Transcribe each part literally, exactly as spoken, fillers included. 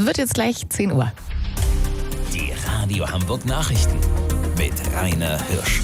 wird jetzt gleich zehn Uhr. Die Radio Hamburg Nachrichten mit Rainer Hirsch.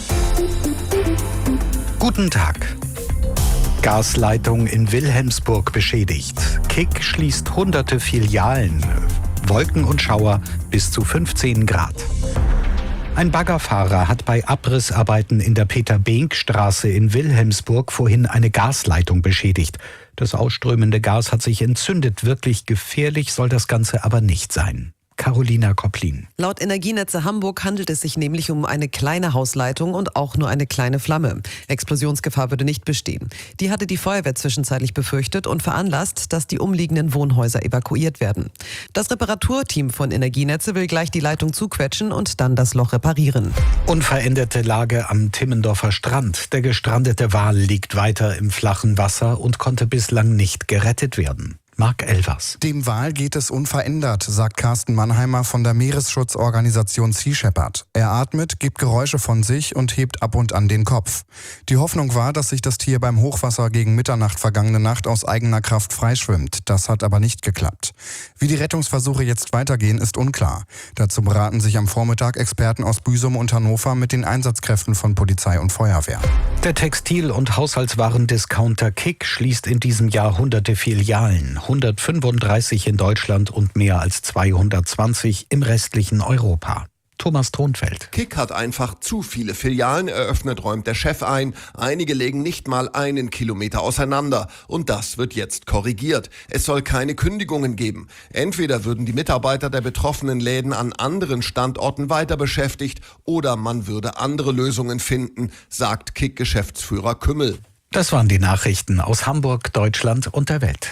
Guten Tag. Gasleitung in Wilhelmsburg beschädigt. Kick schließt hunderte Filialen. Wolken und Schauer bis zu fünfzehn Grad. Ein Baggerfahrer hat bei Abrissarbeiten in der Peter-Benck-Straße in Wilhelmsburg vorhin eine Gasleitung beschädigt. Das ausströmende Gas hat sich entzündet. Wirklich gefährlich soll das Ganze aber nicht sein. Carolina Kopplin. Laut Energienetze Hamburg handelt es sich nämlich um eine kleine Hausleitung und auch nur eine kleine Flamme. Explosionsgefahr würde nicht bestehen. Die hatte die Feuerwehr zwischenzeitlich befürchtet und veranlasst, dass die umliegenden Wohnhäuser evakuiert werden. Das Reparaturteam von Energienetze will gleich die Leitung zuquetschen und dann das Loch reparieren. Unveränderte Lage am Timmendorfer Strand. Der gestrandete Wal liegt weiter im flachen Wasser und konnte bislang nicht gerettet werden. Marc Elvers. Dem Wal geht es unverändert, sagt Carsten Mannheimer von der Meeresschutzorganisation Sea Shepherd. Er atmet, gibt Geräusche von sich und hebt ab und an den Kopf. Die Hoffnung war, dass sich das Tier beim Hochwasser gegen Mitternacht vergangene Nacht aus eigener Kraft freischwimmt. Das hat aber nicht geklappt. Wie die Rettungsversuche jetzt weitergehen, ist unklar. Dazu beraten sich am Vormittag Experten aus Büsum und Hannover mit den Einsatzkräften von Polizei und Feuerwehr. Der Textil- und Haushaltswarendiscounter Kick schließt in diesem Jahr hunderte Filialen. hundertfünfunddreißig in Deutschland und mehr als zweihundertzwanzig im restlichen Europa. Thomas Thonfeld. Kick hat einfach zu viele Filialen eröffnet, räumt der Chef ein. Einige legen nicht mal einen Kilometer auseinander. Und das wird jetzt korrigiert. Es soll keine Kündigungen geben. Entweder würden die Mitarbeiter der betroffenen Läden an anderen Standorten weiter beschäftigt oder man würde andere Lösungen finden, sagt Kick-Geschäftsführer Kümmel. Das waren die Nachrichten aus Hamburg, Deutschland und der Welt.